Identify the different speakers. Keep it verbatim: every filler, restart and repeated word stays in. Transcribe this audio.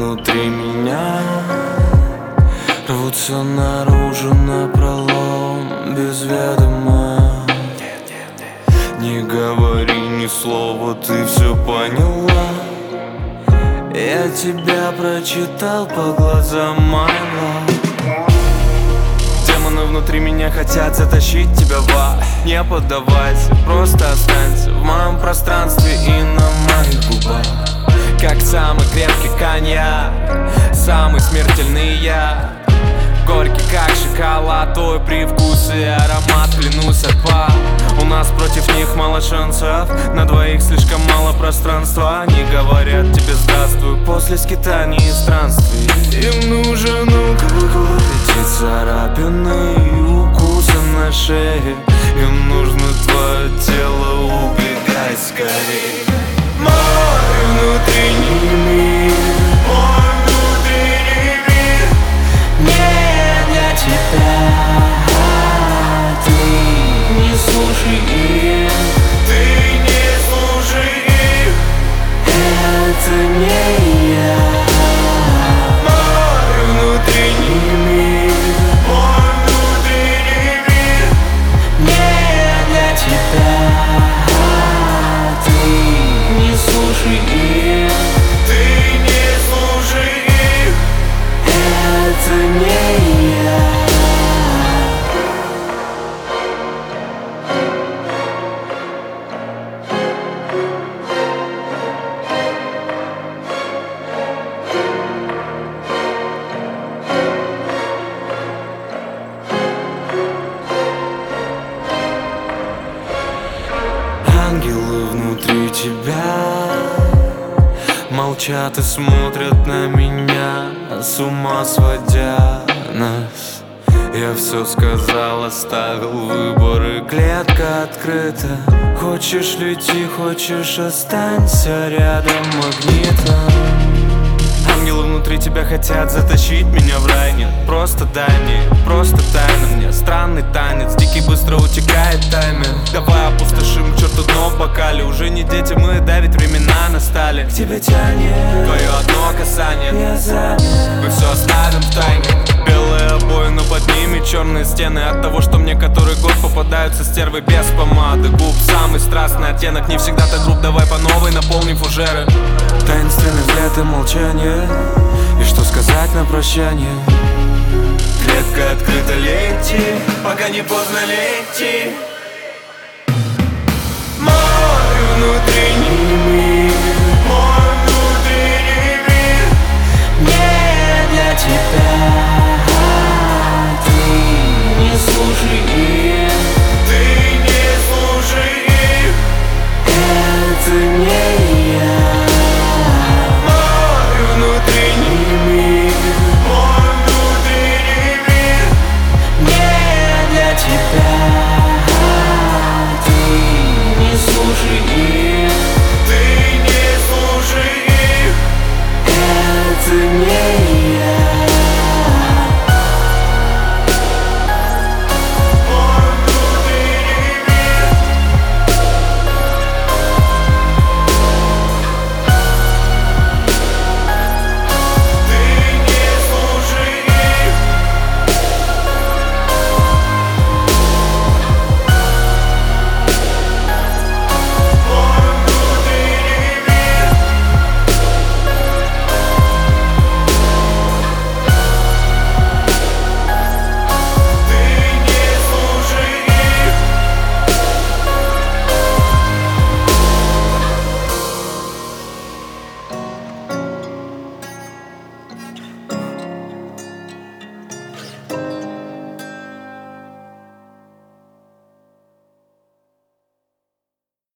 Speaker 1: внутри меня рвутся наружу напролом без ведома. Не говори ни слова, ты все поняла. Я тебя прочитал по глазам, my love. Демоны внутри меня хотят затащить тебя в ад. Не поддавайся, просто останься в моем пространстве и на моих губах. Как самый крепкий коньяк, самый смертельный я. Горький как шоколад, твой привкус и аромат, клянусь, отпад. У нас против них мало шансов, на двоих слишком мало пространства. Они говорят тебе здравствуй после скитаний и странствий. Им нужен алкоголь, эти царапины и укусы на шее. Им нужно твое тело, убегай скорей. Мой внутренний мир, мой внутренний мир не для тебя. Ты не слушай их, ты не слушай их. Это не я. Мой внутренний мир, мой внутренний мир не для тебя. Ты не слушай их, ты не слушай их. Это не я. Ангелы внутри тебя молчат и смотрят на меня, с ума сводя нас. Я все сказал, оставил выбор, и клетка открыта. Хочешь лети, хочешь останься рядом магнитом. Ангелы внутри тебя хотят затащить меня в рай. Нет, просто дай мне, просто тайна мне. Странный танец, дикий быстро утекает таймер. Давай опустошим к черту дно в бокале. Уже не дети мы, да ведь времена настали. К тебе тянет твое одно касание. Я занят, мы все оставим в тайне. Белые обои, но под ними черные стены. От того, что мне который год попадаются стервы без помады. Губ самый страстный оттенок, не всегда так груб. Давай по новой наполним фужеры. Таинственный взгляд и молчание. И что сказать на прощание? Клетка открыта, лети, пока не поздно лети.